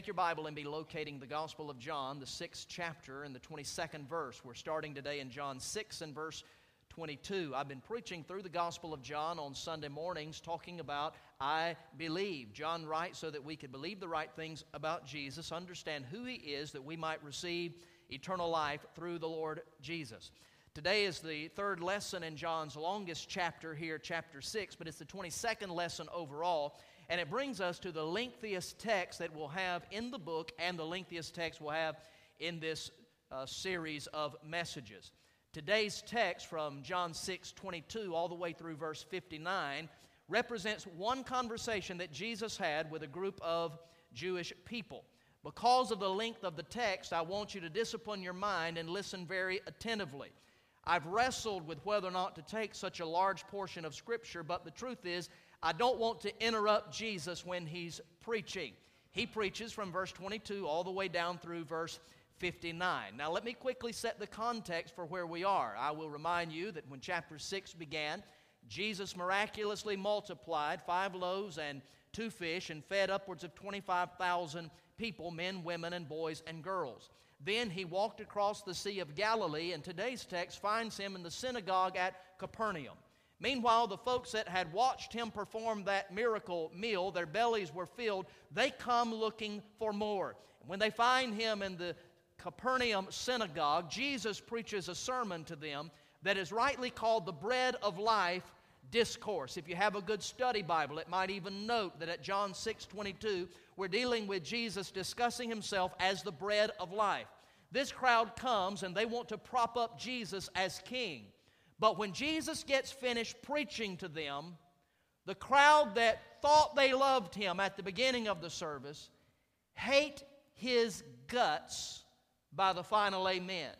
Take your Bible and be locating the Gospel of John, the 6th chapter and the 22nd verse. We're starting today in John 6 and verse 22. I've been preaching through the Gospel of John on Sunday mornings talking about I believe. John writes so that we could believe the right things about Jesus, understand who He is, that we might receive eternal life through the Lord Jesus. Today is the third lesson in John's longest chapter here, chapter 6, but it's the 22nd lesson overall. And it brings us to the lengthiest text that we'll have in the book and the lengthiest text we'll have in this series of messages. Today's text from John 6:22 all the way through verse 59 represents one conversation that Jesus had with a group of Jewish people. Because of the length of the text, I want you to discipline your mind and listen very attentively. I've wrestled with whether or not to take such a large portion of Scripture, but the truth is, I don't want to interrupt Jesus when He's preaching. He preaches from verse 22 all the way down through verse 59. Now let me quickly set the context for where we are. I will remind you that when chapter 6 began, Jesus miraculously multiplied 5 loaves and 2 fish and fed upwards of 25,000 people, men, women, and boys and girls. Then He walked across the Sea of Galilee, and today's text finds Him in the synagogue at Capernaum. Meanwhile, the folks that had watched Him perform that miracle meal, their bellies were filled, they come looking for more. And when they find Him in the Capernaum synagogue, Jesus preaches a sermon to them that is rightly called the Bread of Life discourse. If you have a good study Bible, it might even note that at John 6:22, we're dealing with Jesus discussing Himself as the bread of life. This crowd comes and they want to prop up Jesus as king. But when Jesus gets finished preaching to them, the crowd that thought they loved Him at the beginning of the service hate His guts by the final amen.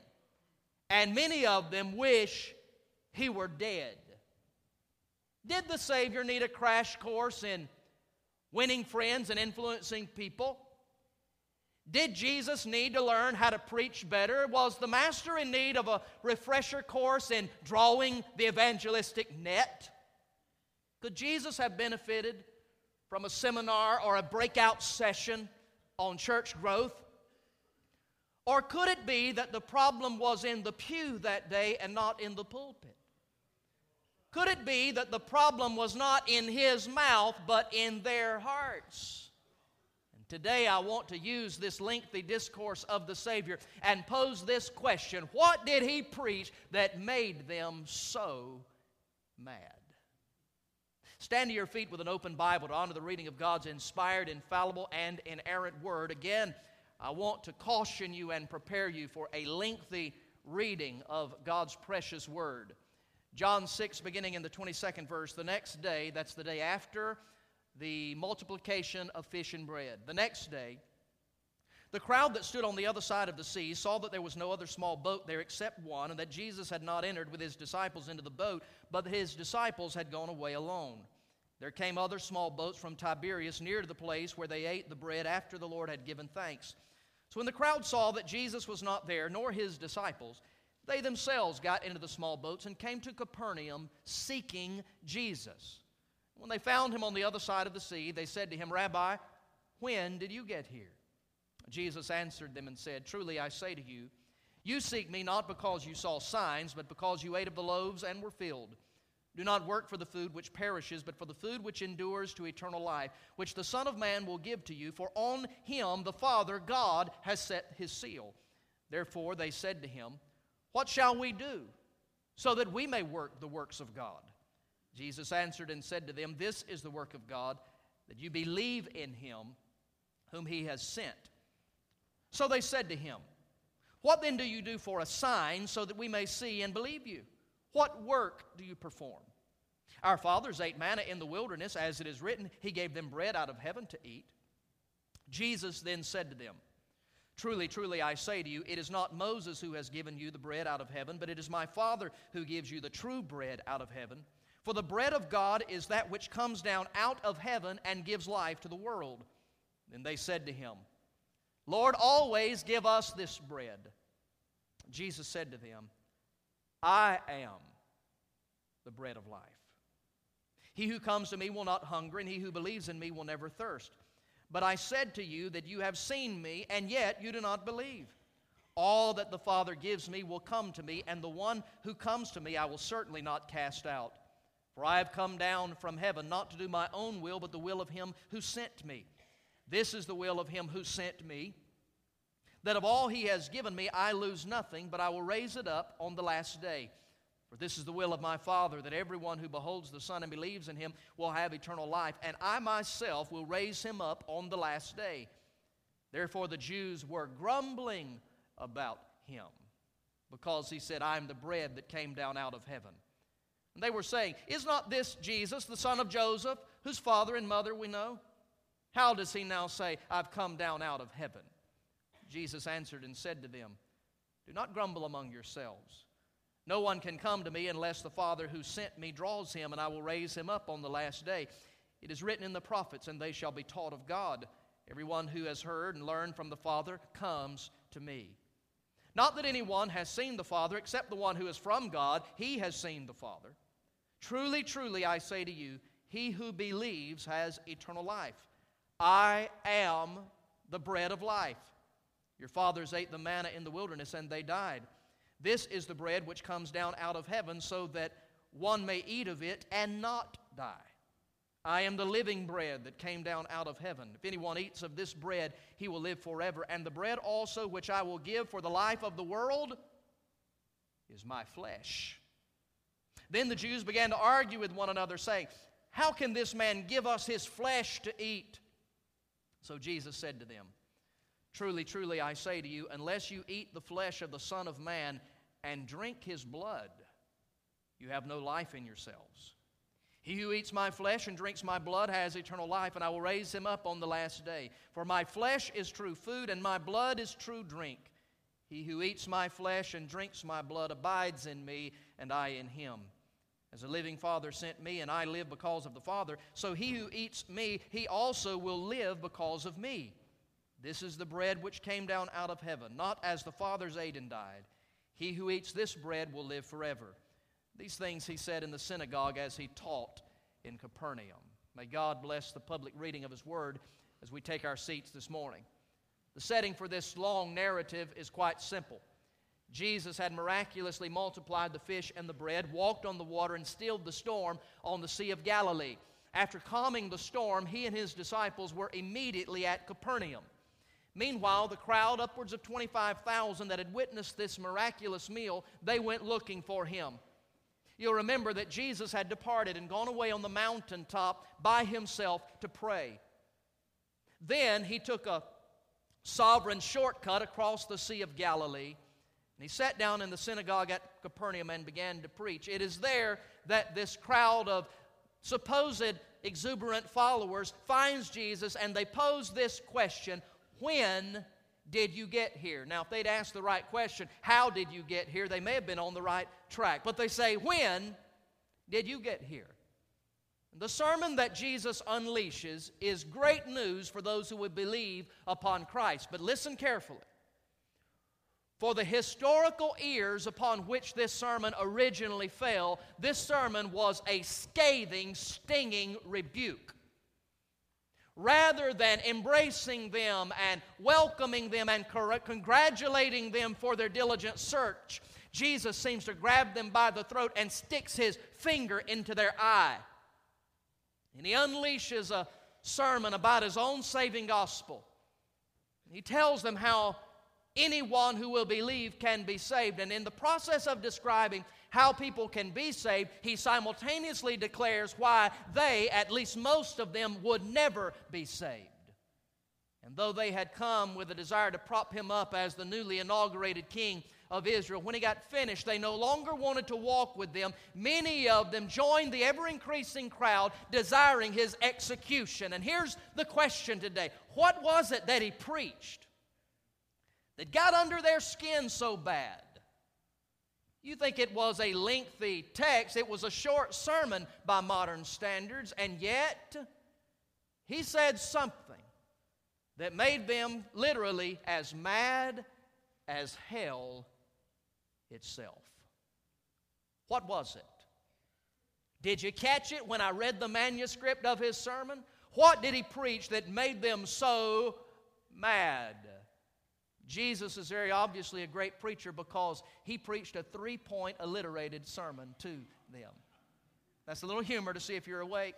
And many of them wish He were dead. Did the Savior need a crash course in winning friends and influencing people? Did Jesus need to learn how to preach better? Was the Master in need of a refresher course in drawing the evangelistic net? Could Jesus have benefited from a seminar or a breakout session on church growth? Or could it be that the problem was in the pew that day and not in the pulpit? Could it be that the problem was not in His mouth but in their hearts? Today I want to use this lengthy discourse of the Savior and pose this question: what did He preach that made them so mad? Stand to your feet with an open Bible to honor the reading of God's inspired, infallible, and inerrant Word. Again, I want to caution you and prepare you for a lengthy reading of God's precious Word. John 6, beginning in the 22nd verse, the next day, that's the day after the multiplication of fish and bread. The next day, the crowd that stood on the other side of the sea saw that there was no other small boat there except one, and that Jesus had not entered with His disciples into the boat, but that His disciples had gone away alone. There came other small boats from Tiberias near to the place where they ate the bread after the Lord had given thanks. So when the crowd saw that Jesus was not there, nor His disciples, they themselves got into the small boats and came to Capernaum seeking Jesus. When they found Him on the other side of the sea, they said to Him, "Rabbi, when did you get here?" Jesus answered them and said, "Truly I say to you, you seek Me not because you saw signs, but because you ate of the loaves and were filled. Do not work for the food which perishes, but for the food which endures to eternal life, which the Son of Man will give to you, for on Him the Father God has set His seal." Therefore they said to Him, "What shall we do so that we may work the works of God?" Jesus answered and said to them, "This is the work of God, that you believe in Him whom He has sent." So they said to Him, "What then do you do for a sign so that we may see and believe you? What work do you perform? Our fathers ate manna in the wilderness, as it is written, He gave them bread out of heaven to eat." Jesus then said to them, "Truly, truly, I say to you, it is not Moses who has given you the bread out of heaven, but it is My Father who gives you the true bread out of heaven. For the bread of God is that which comes down out of heaven and gives life to the world." Then they said to Him, "Lord, always give us this bread." Jesus said to them, "I am the bread of life. He who comes to Me will not hunger, and he who believes in Me will never thirst. But I said to you that you have seen me, and yet you do not believe. All that the Father gives me will come to me, and the one who comes to me I will certainly not cast out. For I have come down from heaven not to do my own will, but the will of him who sent me. This is the will of him who sent me, that of all he has given me I lose nothing, but I will raise it up on the last day. For this is the will of my Father, that everyone who beholds the Son and believes in him will have eternal life, and I myself will raise him up on the last day. Therefore the Jews were grumbling about him, because he said, I am the bread that came down out of heaven. And they were saying, is not this Jesus, the son of Joseph, whose father and mother we know? How does he now say, I've come down out of heaven? Jesus answered and said to them, do not grumble among yourselves. No one can come to me unless the Father who sent me draws him, and I will raise him up on the last day. It is written in the prophets, and they shall be taught of God. Everyone who has heard and learned from the Father comes to me. Not that anyone has seen the Father except the one who is from God. He has seen the Father. Truly, truly, I say to you, he who believes has eternal life. I am the bread of life. Your fathers ate the manna in the wilderness, and they died. This is the bread which comes down out of heaven, so that one may eat of it and not die. I am the living bread that came down out of heaven. If anyone eats of this bread, he will live forever. And the bread also which I will give for the life of the world is my flesh. Then the Jews began to argue with one another, saying, how can this man give us his flesh to eat? So Jesus said to them, truly, truly, I say to you, unless you eat the flesh of the Son of Man and drink his blood, you have no life in yourselves. He who eats my flesh and drinks my blood has eternal life, and I will raise him up on the last day. For my flesh is true food, and my blood is true drink. He who eats my flesh and drinks my blood abides in me, and I in him. As the living Father sent me, and I live because of the Father, so he who eats me, he also will live because of me. This is the bread which came down out of heaven, not as the fathers ate and died. He who eats this bread will live forever. These things he said in the synagogue as he taught in Capernaum. May God bless the public reading of his word as we take our seats this morning. The setting for this long narrative is quite simple. Jesus had miraculously multiplied the fish and the bread, walked on the water, and stilled the storm on the Sea of Galilee. After calming the storm, he and his disciples were immediately at Capernaum. Meanwhile, the crowd, upwards of 25,000 that had witnessed this miraculous meal, they went looking for him. You'll remember that Jesus had departed and gone away on the mountaintop by himself to pray. Then he took a sovereign shortcut across the Sea of Galilee, and he sat down in the synagogue at Capernaum and began to preach. It is there that this crowd of supposed exuberant followers finds Jesus, and they pose this question, when did you get here? Now, if they'd asked the right question, how did you get here, they may have been on the right track. But they say, when did you get here? The sermon that Jesus unleashes is great news for those who would believe upon Christ. But listen carefully. For the historical ears upon which this sermon originally fell, this sermon was a scathing, stinging rebuke. Rather than embracing them and welcoming them and congratulating them for their diligent search, Jesus seems to grab them by the throat and sticks his finger into their eye. And he unleashes a sermon about his own saving gospel. He tells them how anyone who will believe can be saved. And in the process of describing how people can be saved, he simultaneously declares why they, at least most of them, would never be saved. And though they had come with a desire to prop him up as the newly inaugurated king of Israel, when he got finished, they no longer wanted to walk with them. Many of them joined the ever-increasing crowd desiring his execution. And here's the question today. What was it that he preached that got under their skin so bad? You think it was a lengthy text. It was a short sermon by modern standards, and yet he said something that made them literally as mad as hell itself. What was it? Did you catch it when I read the manuscript of his sermon? What did he preach that made them so mad? Jesus is very obviously a great preacher because he preached a 3-point alliterated sermon to them. That's a little humor to see if you're awake.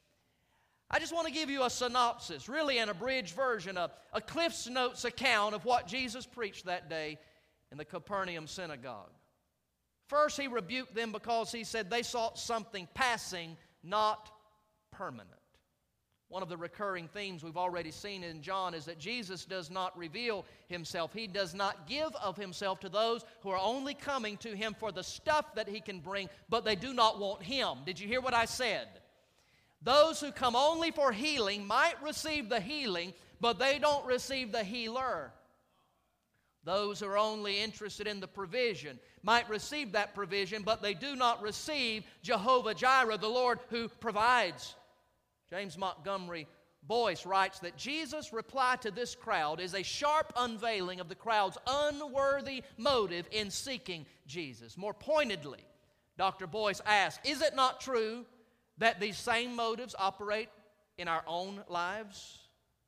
I just want to give you a synopsis, really an abridged version, a Cliff's Notes account of what Jesus preached that day in the Capernaum synagogue. First, he rebuked them because he said they sought something passing, not permanent. One of the recurring themes we've already seen in John is that Jesus does not reveal himself. He does not give of himself to those who are only coming to him for the stuff that he can bring, but they do not want him. Did you hear what I said? Those who come only for healing might receive the healing, but they don't receive the healer. Those who are only interested in the provision might receive that provision, but they do not receive Jehovah Jireh, the Lord who provides. James Montgomery Boyce writes that Jesus' reply to this crowd is a sharp unveiling of the crowd's unworthy motive in seeking Jesus. More pointedly, Dr. Boyce asks, is it not true that these same motives operate in our own lives?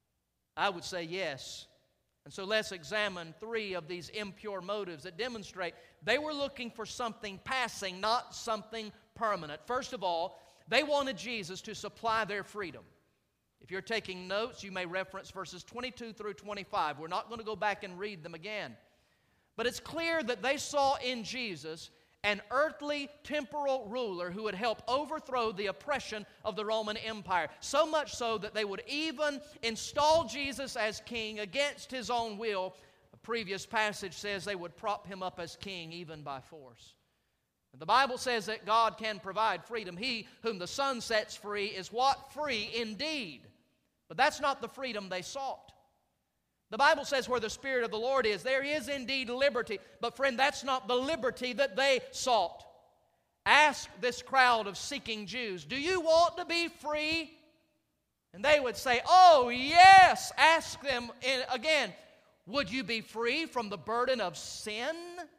I would say yes. And so let's examine 3 of these impure motives that demonstrate they were looking for something passing, not something permanent. First of all, they wanted Jesus to supply their freedom. If you're taking notes, you may reference verses 22 through 25. We're not going to go back and read them again. But it's clear that they saw in Jesus an earthly, temporal ruler who would help overthrow the oppression of the Roman Empire. So much so that they would even install Jesus as king against his own will. A previous passage says they would prop him up as king even by force. The Bible says that God can provide freedom. He whom the Son sets free is what? Free indeed. But that's not the freedom they sought. The Bible says where the Spirit of the Lord is, there is indeed liberty. But friend, that's not the liberty that they sought. Ask this crowd of seeking Jews, do you want to be free? And they would say, oh yes. Ask them again, would you be free from the burden of sin?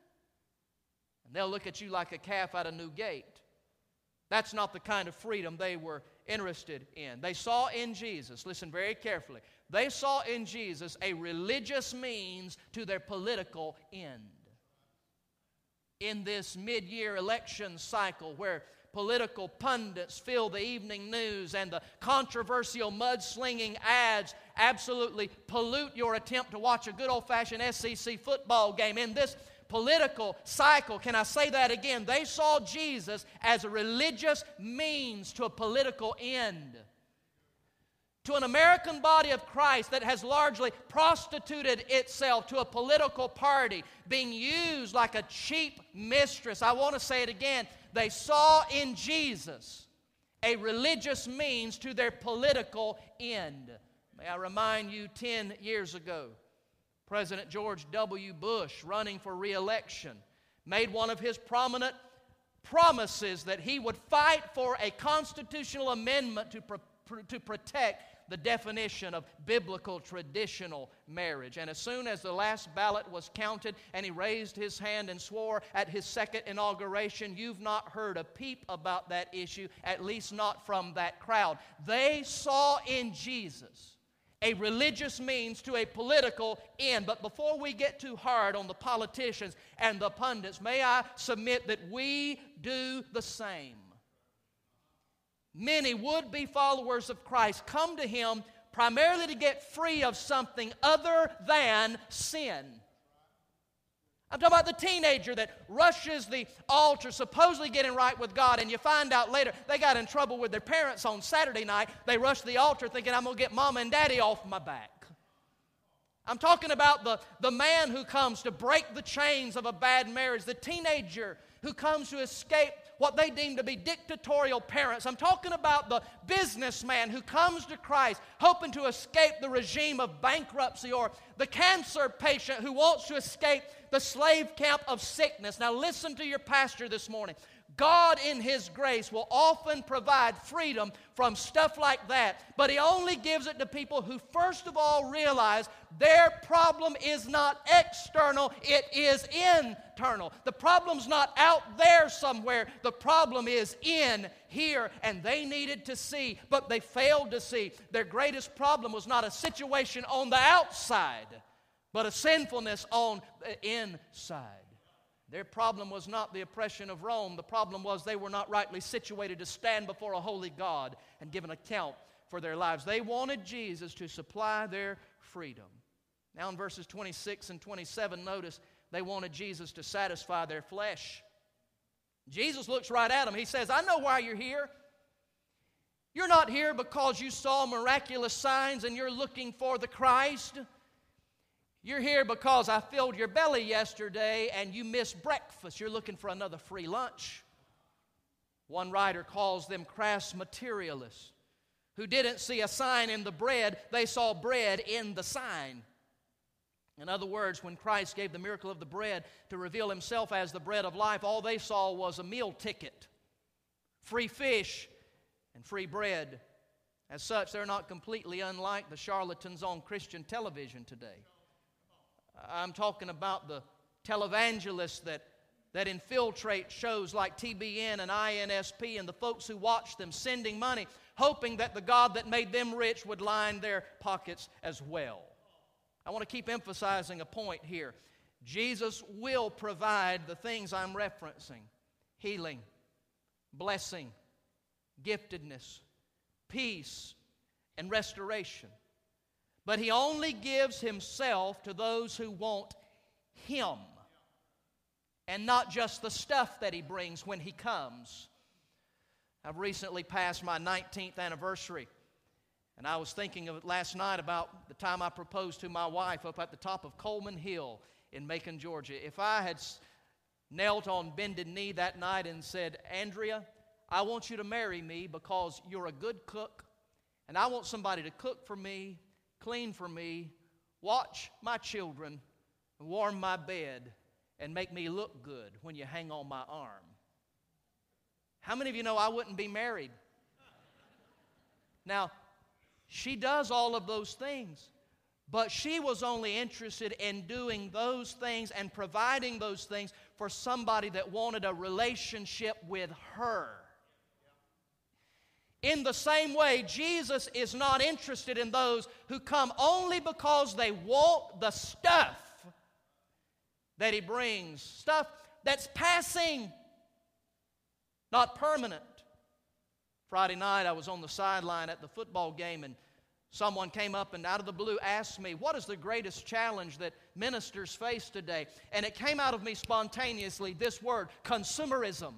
And they'll look at you like a calf at a new gate. That's not the kind of freedom they were interested in. They saw in Jesus, listen very carefully, they saw in Jesus a religious means to their political end. In this mid-year election cycle where political pundits fill the evening news and the controversial mudslinging ads absolutely pollute your attempt to watch a good old-fashioned SEC football game, in this political cycle, can I say that again? They saw Jesus as a religious means to a political end. To an American body of Christ that has largely prostituted itself to a political party, being used like a cheap mistress. I want to say it again. They saw in Jesus a religious means to their political end. May I remind you, 10 years ago, President George W. Bush, running for re-election, made one of his prominent promises that he would fight for a constitutional amendment to protect the definition of biblical traditional marriage. And as soon as the last ballot was counted and he raised his hand and swore at his second inauguration, you've not heard a peep about that issue, at least not from that crowd. They saw in Jesus a religious means to a political end. But before we get too hard on the politicians and the pundits, may I submit that we do the same. Many would-be followers of Christ come to Him primarily to get free of something other than sin. I'm talking about the teenager that rushes the altar supposedly getting right with God, and you find out later they got in trouble with their parents on Saturday night. They rushed the altar thinking, I'm going to get mama and daddy off my back. I'm talking about the man who comes to break the chains of a bad marriage, the teenager who comes to escape what they deem to be dictatorial parents. I'm talking about the businessman who comes to Christ hoping to escape the regime of bankruptcy, or the cancer patient who wants to escape the slave camp of sickness. Now listen to your pastor this morning. God in His grace will often provide freedom from stuff like that, but He only gives it to people who first of all realize their problem is not external, it is internal. The problem's not out there somewhere, the problem is in here, and they needed to see, but they failed to see. Their greatest problem was not a situation on the outside, but a sinfulness on the inside. Their problem was not the oppression of Rome. The problem was they were not rightly situated to stand before a holy God and give an account for their lives. They wanted Jesus to supply their freedom. Now in verses 26 and 27, notice they wanted Jesus to satisfy their flesh. Jesus looks right at them. He says, I know why you're here. You're not here because you saw miraculous signs and you're looking for the Christ. You're here because I filled your belly yesterday and you missed breakfast. You're looking for another free lunch. One writer calls them crass materialists who didn't see a sign in the bread, they saw bread in the sign. In other words, when Christ gave the miracle of the bread to reveal Himself as the bread of life, all they saw was a meal ticket, free fish, and free bread. As such, they're not completely unlike the charlatans on Christian television today. I'm talking about the televangelists that infiltrate shows like TBN and INSP and the folks who watch them sending money, hoping that the God that made them rich would line their pockets as well. I want to keep emphasizing a point here. Jesus will provide the things I'm referencing: healing, blessing, giftedness, peace, and restoration. But He only gives Himself to those who want Him, and not just the stuff that He brings when He comes. I've recently passed my 19th anniversary, and I was thinking of it last night about the time I proposed to my wife up at the top of Coleman Hill in Macon, Georgia. If I had knelt on bended knee that night and said, Andrea, I want you to marry me because you're a good cook, and I want somebody to cook for me, clean for me, watch my children, warm my bed, and make me look good when you hang on my arm. How many of you know I wouldn't be married? Now, she does all of those things, but she was only interested in doing those things and providing those things for somebody that wanted a relationship with her. In the same way, Jesus is not interested in those who come only because they want the stuff that He brings, stuff that's passing, not permanent. Friday night, I was on the sideline at the football game, and someone came up and out of the blue asked me, what is the greatest challenge that ministers face today? And it came out of me spontaneously, this word, consumerism.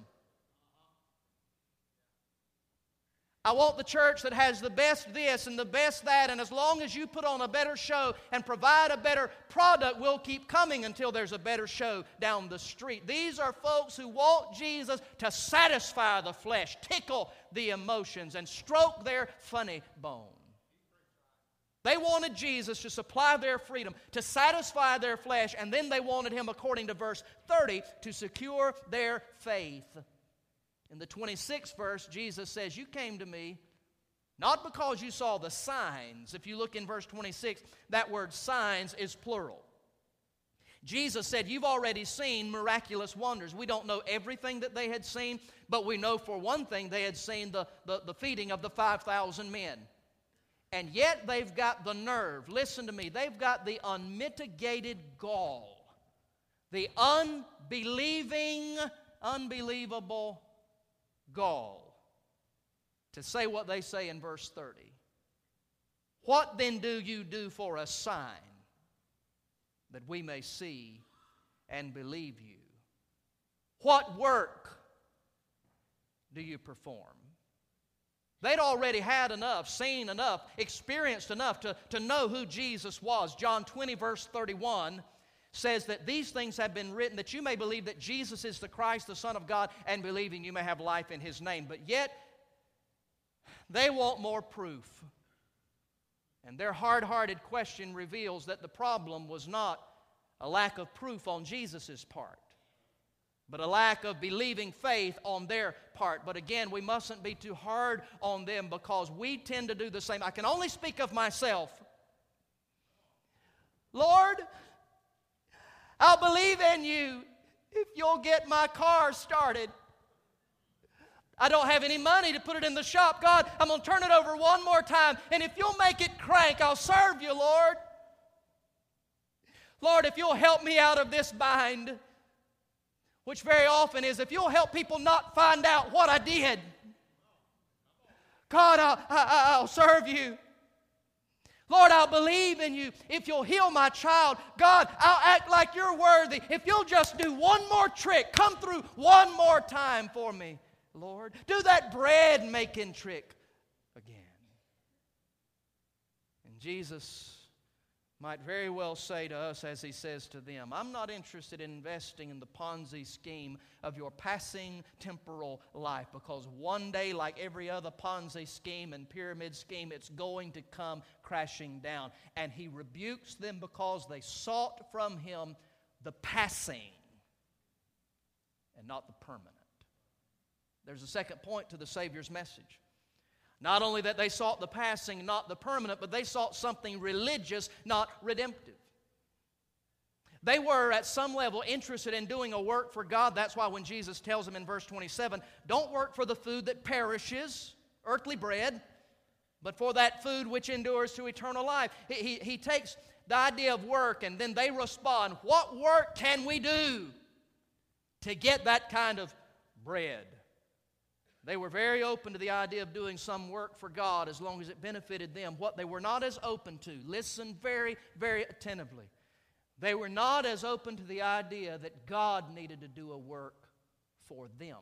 I want the church that has the best this and the best that, and as long as you put on a better show and provide a better product, we'll keep coming until there's a better show down the street. These are folks who want Jesus to satisfy the flesh, tickle the emotions, and stroke their funny bone. They wanted Jesus to supply their freedom, to satisfy their flesh, and then they wanted Him, according to verse 30, to secure their faith. In the 26th verse, Jesus says, you came to me not because you saw the signs. If you look in verse 26, that word signs is plural. Jesus said, you've already seen miraculous wonders. We don't know everything that they had seen, but we know for one thing they had seen the feeding of the 5,000 men. And yet they've got the nerve, listen to me, they've got the unmitigated gall, the unbelievable gall to say what they say in verse 30. What then do you do for a sign that we may see and believe you? What work do you perform? They'd already had enough, seen enough, experienced enough to know who Jesus was. John 20 verse 31 says that these things have been written that you may believe that Jesus is the Christ, the Son of God, and believing you may have life in His name. But yet, they want more proof. And their hard-hearted question reveals that the problem was not a lack of proof on Jesus' part, but a lack of believing faith on their part. But again, we mustn't be too hard on them because we tend to do the same. I can only speak of myself. Lord, I'll believe in you if you'll get my car started. I don't have any money to put it in the shop. God, I'm going to turn it over one more time, and if you'll make it crank, I'll serve you, Lord. Lord, if you'll help me out of this bind, which very often is if you'll help people not find out what I did, God, I'll serve you. Lord, I'll believe in you if you'll heal my child. God, I'll act like you're worthy. If you'll just do one more trick, come through one more time for me, Lord. Do that bread making trick again. And Jesus might very well say to us, as he says to them, I'm not interested in investing in the Ponzi scheme of your passing temporal life, because one day, like every other Ponzi scheme and pyramid scheme, it's going to come crashing down. And he rebukes them because they sought from him the passing and not the permanent. There's a second point to the Savior's message. Not only that they sought the passing, not the permanent, but they sought something religious, not redemptive. They were at some level interested in doing a work for God. That's why when Jesus tells them in verse 27, don't work for the food that perishes, earthly bread, but for that food which endures to eternal life. He takes the idea of work, and then they respond, what work can we do to get that kind of bread? They were very open to the idea of doing some work for God as long as it benefited them. What they were not as open to, listen very, very attentively, they were not as open to the idea that God needed to do a work for them,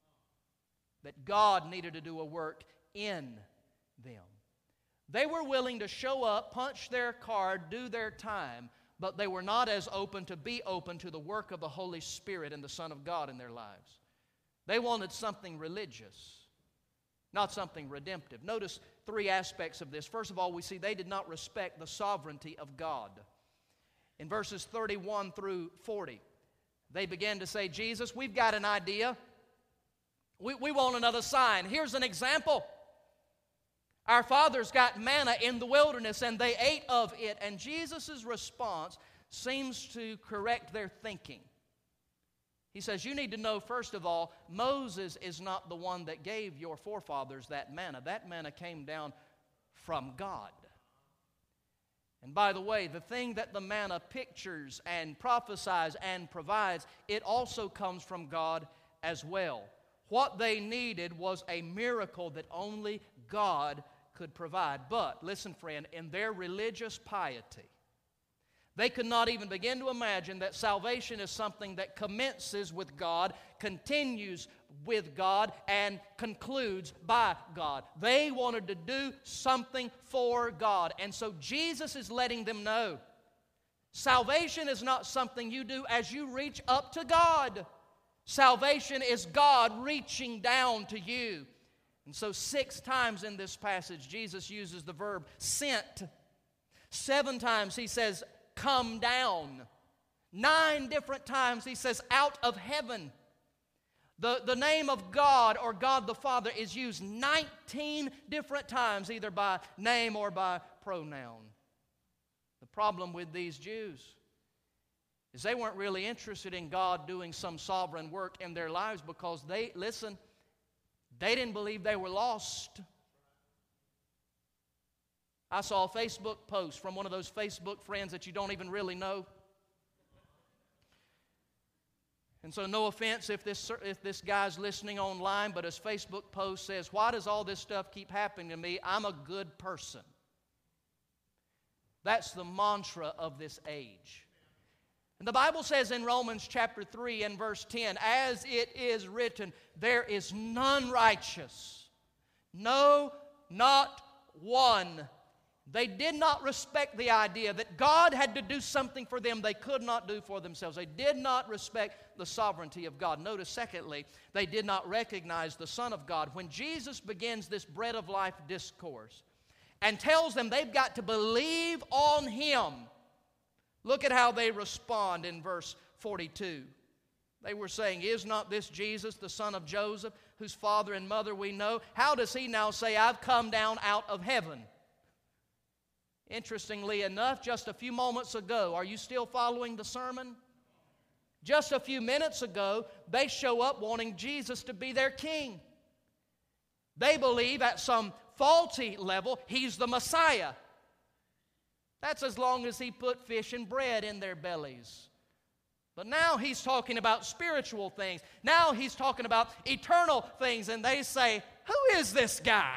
that God needed to do a work in them. They were willing to show up, punch their card, do their time, but they were not as open to be open to the work of the Holy Spirit and the Son of God in their lives. They wanted something religious, not something redemptive. Notice three aspects of this. First of all, we see they did not respect the sovereignty of God. In verses 31 through 40, they began to say, Jesus, we've got an idea. We want another sign. Here's an example. Our fathers got manna in the wilderness, and they ate of it. And Jesus' response seems to correct their thinking. He says, you need to know, first of all, Moses is not the one that gave your forefathers that manna. That manna came down from God. And by the way, the thing that the manna pictures and prophesies and provides, it also comes from God as well. What they needed was a miracle that only God could provide. But, listen friend, in their religious piety, they could not even begin to imagine that salvation is something that commences with God, continues with God, and concludes by God. They wanted to do something for God. And so Jesus is letting them know, salvation is not something you do as you reach up to God. Salvation is God reaching down to you. And so 6 times in this passage, Jesus uses the verb sent. 7 times he says, come down. 9 different times he says, out of heaven. The name of God or God the Father is used 19 different times, either by name or by pronoun. The problem with these Jews is they weren't really interested in God doing some sovereign work in their lives because they didn't believe they were lost. I saw a Facebook post from one of those Facebook friends that you don't even really know. And so no offense if this guy's listening online, but his Facebook post says, why does all this stuff keep happening to me? I'm a good person. That's the mantra of this age. And the Bible says in Romans chapter 3 and verse 10, as it is written, there is none righteous, no, not one. They did not respect the idea that God had to do something for them they could not do for themselves. They did not respect the sovereignty of God. Notice, secondly, they did not recognize the Son of God. When Jesus begins this bread of life discourse and tells them they've got to believe on Him, look at how they respond in verse 42. They were saying, is not this Jesus, the son of Joseph, whose father and mother we know? How does he now say, I've come down out of heaven? Interestingly enough, just a few moments ago, are you still following the sermon? Just a few minutes ago, they show up wanting Jesus to be their king. They believe at some faulty level he's the Messiah. That's as long as he put fish and bread in their bellies. But now he's talking about spiritual things. Now he's talking about eternal things. And they say, who is this guy?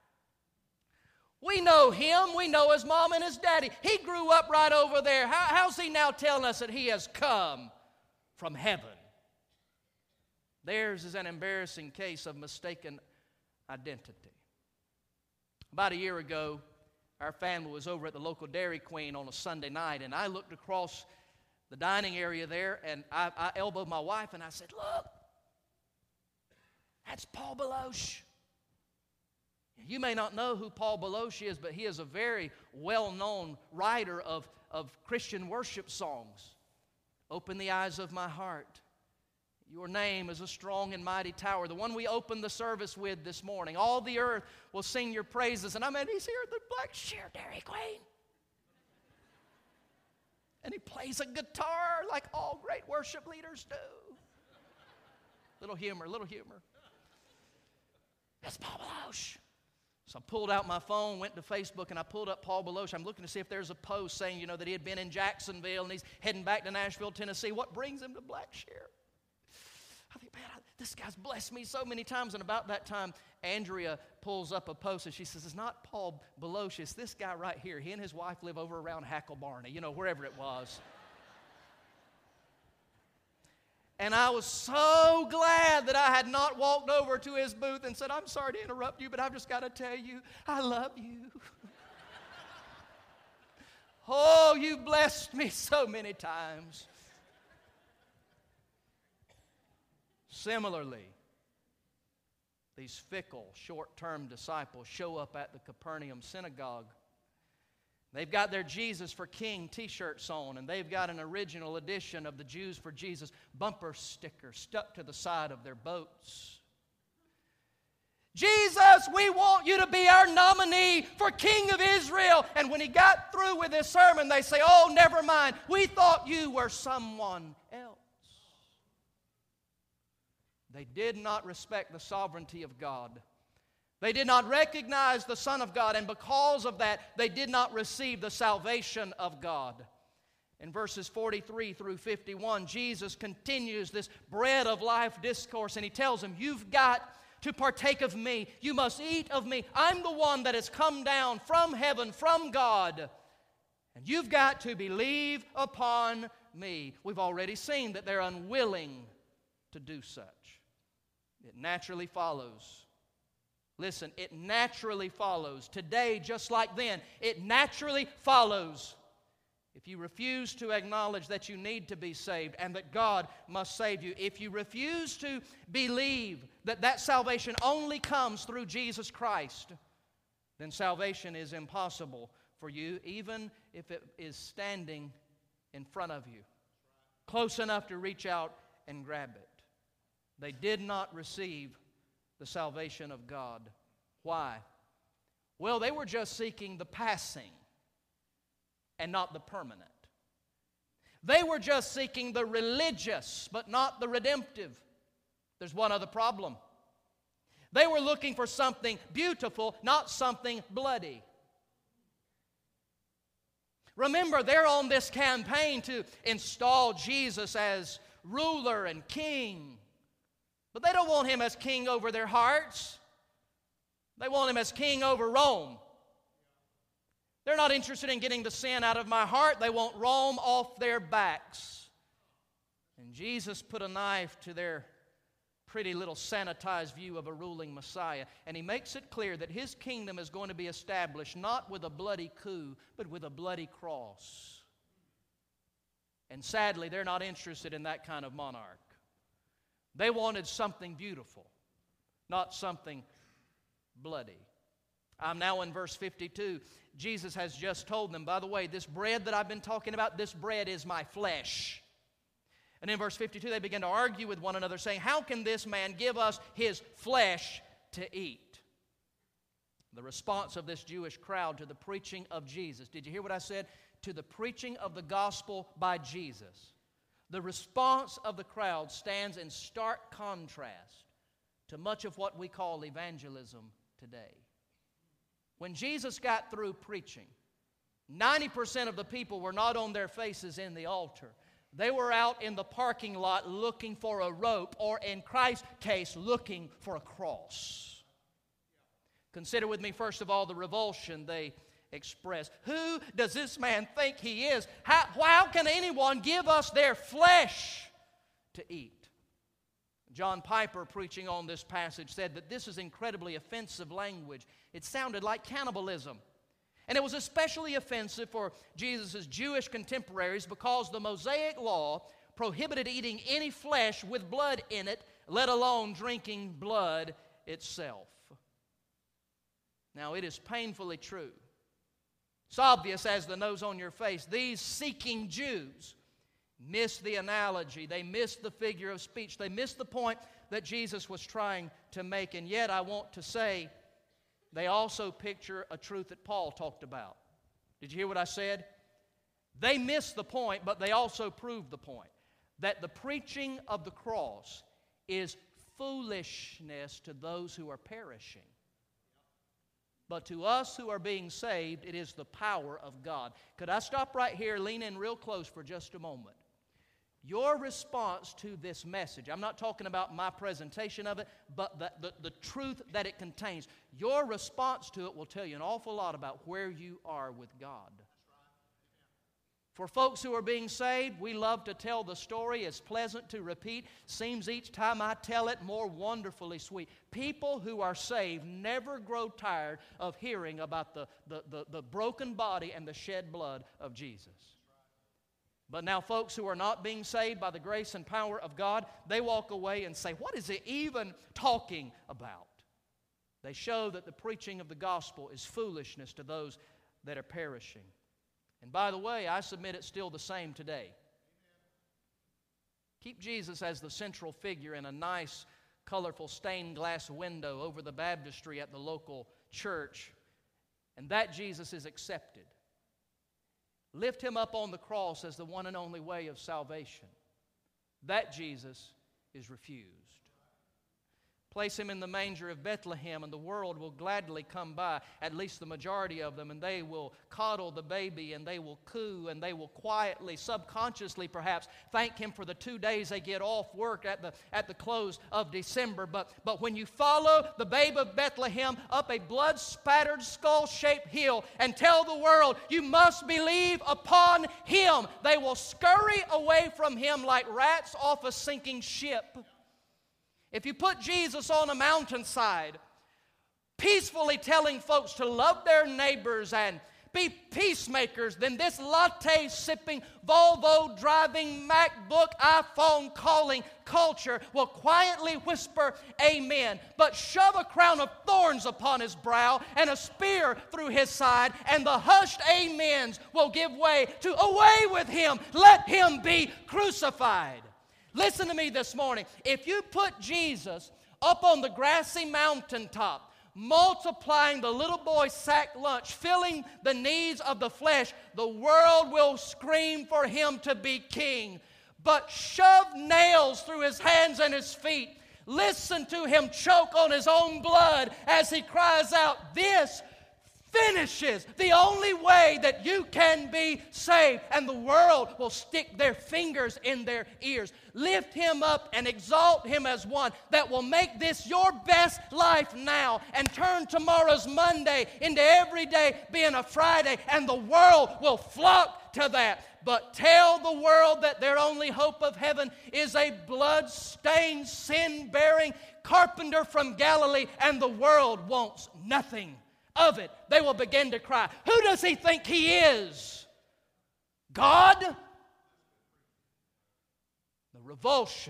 We know him. We know his mom and his daddy. He grew up right over there. How's he now telling us that he has come from heaven? Theirs is an embarrassing case of mistaken identity. About a year ago, our family was over at the local Dairy Queen on a Sunday night, and I looked across the dining area there, and I elbowed my wife, and I said, look, that's Paul Baloche. You may not know who Paul Baloche is, but he is a very well-known writer of Christian worship songs. Open the eyes of my heart. Your name is a strong and mighty tower. The one we opened the service with this morning. All the earth will sing your praises. And I mean, he's here at the Blackshear Dairy Queen. And he plays a guitar like all great worship leaders do. Little humor. That's Paul Baloche. So I pulled out my phone, went to Facebook, and I pulled up Paul Baloche. I'm looking to see if there's a post saying, that he had been in Jacksonville and he's heading back to Nashville, Tennessee. What brings him to Blackshear? I think, man, this guy's blessed me so many times. And about that time, Andrea pulls up a post, and she says, it's not Paul Baloche, it's this guy right here. He and his wife live over around Hackle Barney, wherever it was. And I was so glad that I had not walked over to his booth and said, I'm sorry to interrupt you, but I've just got to tell you, I love you. Oh, you blessed me so many times. Similarly, these fickle, short-term disciples show up at the Capernaum synagogue. They've got their Jesus for King t-shirts on, and they've got an original edition of the Jews for Jesus bumper sticker stuck to the side of their boats. Jesus, we want you to be our nominee for King of Israel. And when he got through with his sermon, they say, oh, never mind. We thought you were someone else. They did not respect the sovereignty of God. They did not recognize the Son of God, and because of that, they did not receive the salvation of God. In verses 43 through 51, Jesus continues this bread of life discourse, and he tells them, you've got to partake of me. You must eat of me. I'm the one that has come down from heaven, from God, and you've got to believe upon me. We've already seen that they're unwilling to do such. It naturally follows. Listen, it naturally follows. Today, just like then, it naturally follows. If you refuse to acknowledge that you need to be saved and that God must save you, if you refuse to believe that that salvation only comes through Jesus Christ, then salvation is impossible for you, even if it is standing in front of you, close enough to reach out and grab it. They did not receive the salvation of God. Why? Well, they were just seeking the passing and not the permanent. They were just seeking the religious, but not the redemptive. There's one other problem. They were looking for something beautiful, not something bloody. Remember, they're on this campaign to install Jesus as ruler and king. But they don't want him as king over their hearts. They want him as king over Rome. They're not interested in getting the sin out of my heart. They want Rome off their backs. And Jesus put a knife to their pretty little sanitized view of a ruling Messiah. And he makes it clear that his kingdom is going to be established not with a bloody coup, but with a bloody cross. And sadly, they're not interested in that kind of monarch. They wanted something beautiful, not something bloody. I'm now in verse 52. Jesus has just told them, by the way, this bread that I've been talking about, this bread is my flesh. And in verse 52, they begin to argue with one another, saying, how can this man give us his flesh to eat? The response of this Jewish crowd to the preaching of Jesus. Did you hear what I said? To the preaching of the gospel by Jesus. The response of the crowd stands in stark contrast to much of what we call evangelism today. When Jesus got through preaching, 90% of the people were not on their faces in the altar. They were out in the parking lot looking for a rope, or in Christ's case, looking for a cross. Consider with me, first of all, the revulsion they expressed. Who does this man think he is? How can anyone give us their flesh to eat? John Piper, preaching on this passage, said that this is incredibly offensive language. It sounded like cannibalism. And it was especially offensive for Jesus' Jewish contemporaries because the Mosaic law prohibited eating any flesh with blood in it, let alone drinking blood itself. Now, it is painfully true. It's obvious as the nose on your face. These seeking Jews missed the analogy. They missed the figure of speech. They missed the point that Jesus was trying to make. And yet, I want to say, they also picture a truth that Paul talked about. Did you hear what I said? They missed the point, but they also proved the point. That the preaching of the cross is foolishness to those who are perishing. But to us who are being saved, it is the power of God. Could I stop right here, lean in real close for just a moment? Your response to this message, I'm not talking about my presentation of it, but the truth that it contains. Your response to it will tell you an awful lot about where you are with God. For folks who are being saved, we love to tell the story. It's pleasant to repeat. Seems each time I tell it more wonderfully sweet. People who are saved never grow tired of hearing about the broken body and the shed blood of Jesus. But now folks who are not being saved by the grace and power of God, they walk away and say, what is it even talking about? They show that the preaching of the gospel is foolishness to those that are perishing. And by the way, I submit it's still the same today. Keep Jesus as the central figure in a nice, colorful stained glass window over the baptistry at the local church, and that Jesus is accepted. Lift Him up on the cross as the one and only way of salvation. That Jesus is refused. Place Him in the manger of Bethlehem, and the world will gladly come by, at least the majority of them, and they will coddle the baby, and they will coo, and they will quietly, subconsciously perhaps, thank Him for the 2 days they get off work at the close of December. But when you follow the babe of Bethlehem up a blood-spattered, skull-shaped hill and tell the world, you must believe upon Him, they will scurry away from Him like rats off a sinking ship. If you put Jesus on a mountainside, peacefully telling folks to love their neighbors and be peacemakers, then this latte-sipping, Volvo-driving, MacBook, iPhone-calling culture will quietly whisper amen, but shove a crown of thorns upon his brow and a spear through his side, and the hushed amens will give way to away with him, let him be crucified. Listen to me this morning. If you put Jesus up on the grassy mountaintop, multiplying the little boy's sack lunch, filling the needs of the flesh, the world will scream for Him to be king. But shove nails through His hands and His feet. Listen to Him choke on His own blood as He cries out, this finishes, the only way that you can be saved, and the world will stick their fingers in their ears. Lift Him up and exalt Him as one that will make this your best life now and turn tomorrow's Monday into every day being a Friday, and the world will flock to that. But tell the world that their only hope of heaven is a blood-stained, sin-bearing carpenter from Galilee, and the world wants nothing of it. They will begin to cry, who does he think he is? God? The revulsion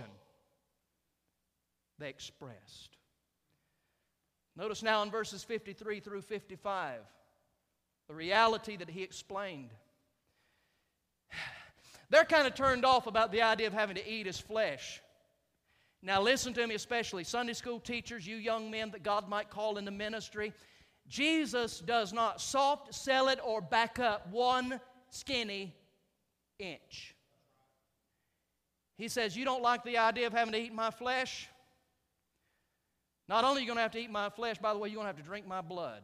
they expressed. Notice now in verses 53 through 55, the reality that he explained. They're kind of turned off about the idea of having to eat his flesh. Now listen to me, especially Sunday school teachers, you young men that God might call into ministry. Jesus does not soft sell it or back up one skinny inch. He says, you don't like the idea of having to eat my flesh? Not only are you going to have to eat my flesh, by the way, you're going to have to drink my blood.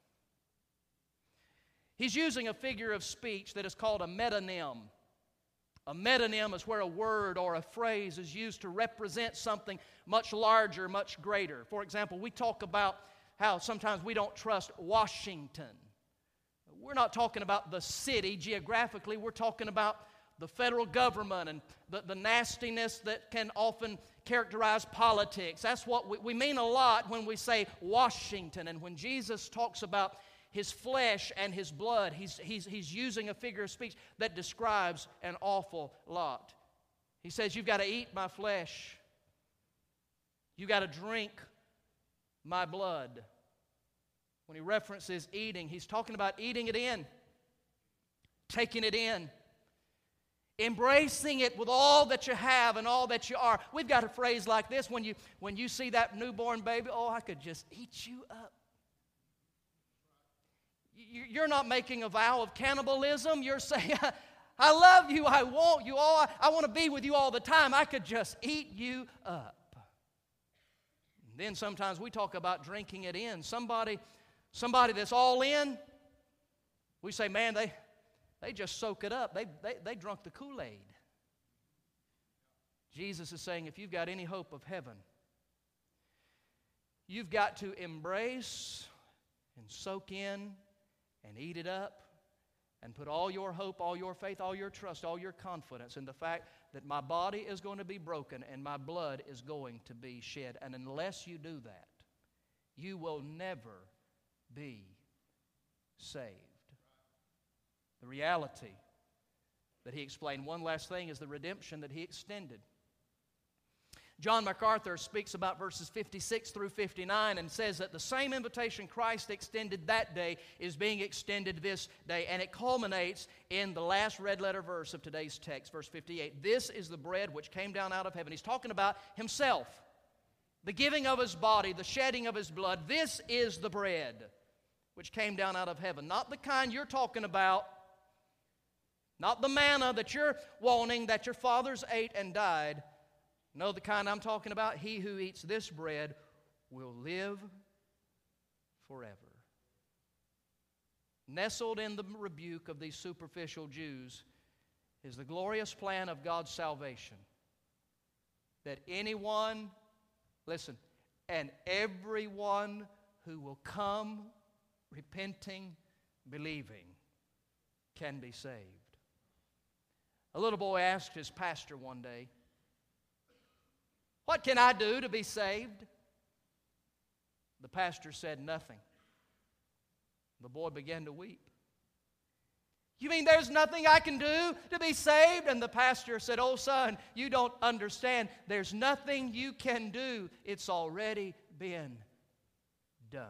He's using a figure of speech that is called a metonym. A metonym is where a word or a phrase is used to represent something much larger, much greater. For example, we talk about how sometimes we don't trust Washington. We're not talking about the city geographically. We're talking about the federal government and the nastiness that can often characterize politics. That's what we mean a lot when we say Washington. And when Jesus talks about his flesh and his blood, he's using a figure of speech that describes an awful lot. He says, you've got to eat my flesh. You've got to drink my blood. When he references eating, he's talking about eating it in, taking it in, embracing it with all that you have and all that you are. We've got a phrase like this when you see that newborn baby, oh, I could just eat you up. You're not making a vow of cannibalism. You're saying, I love you, I want you all, I want to be with you all the time. I could just eat you up. And then sometimes we talk about drinking it in. Somebody that's all in, we say, man, they just soak it up. They drunk the Kool-Aid. Jesus is saying, if you've got any hope of heaven, you've got to embrace and soak in and eat it up and put all your hope, all your faith, all your trust, all your confidence in the fact that my body is going to be broken and my blood is going to be shed. And unless you do that, you will never be saved. The reality that he explained, one last thing, is the redemption that he extended. John MacArthur speaks about verses 56 through 59 and says that the same invitation Christ extended that day is being extended this day, and it culminates in the last red letter verse of today's text, verse 58. This is the bread which came down out of heaven. He's talking about himself, the giving of his body, the shedding of his blood. This is the bread which came down out of heaven. Not the kind you're talking about, not the manna that you're wanting, that your fathers ate and died. No, the kind I'm talking about, he who eats this bread will live forever. Nestled in the rebuke of these superficial Jews is the glorious plan of God's salvation. That anyone, listen, and everyone who will come repenting, believing, can be saved. A little boy asked his pastor one day, what can I do to be saved? The pastor said nothing. The boy began to weep. You mean there's nothing I can do to be saved? And the pastor said, oh son, you don't understand. There's nothing you can do. It's already been done.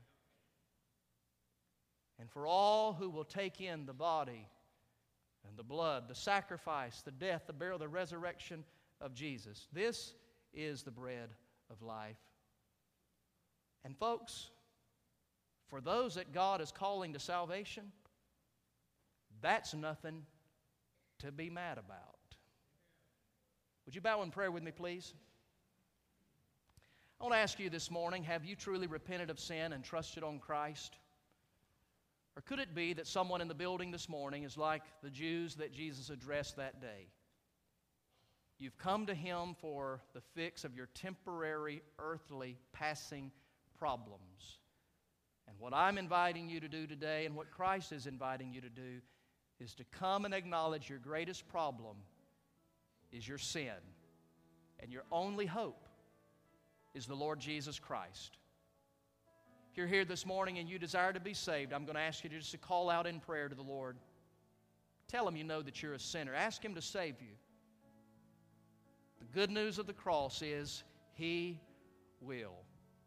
And for all who will take in the body and the blood, the sacrifice, the death, the burial, the resurrection of Jesus, this is the bread of life. And folks, for those that God is calling to salvation, that's nothing to be mad about. Would you bow in prayer with me, please? I want to ask you this morning, have you truly repented of sin and trusted on Christ? Or could it be that someone in the building this morning is like the Jews that Jesus addressed that day? You've come to Him for the fix of your temporary, earthly, passing problems. And what I'm inviting you to do today, and what Christ is inviting you to do, is to come and acknowledge your greatest problem is your sin. And your only hope is the Lord Jesus Christ. If you're here this morning and you desire to be saved, I'm going to ask you just to call out in prayer to the Lord. Tell Him you know that you're a sinner. Ask Him to save you. The good news of the cross is He will.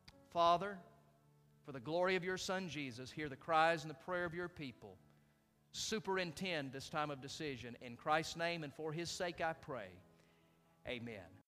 Father, for the glory of your Son Jesus, hear the cries and the prayer of your people. superintend this time of decision. In Christ's name and for His sake I pray. Amen.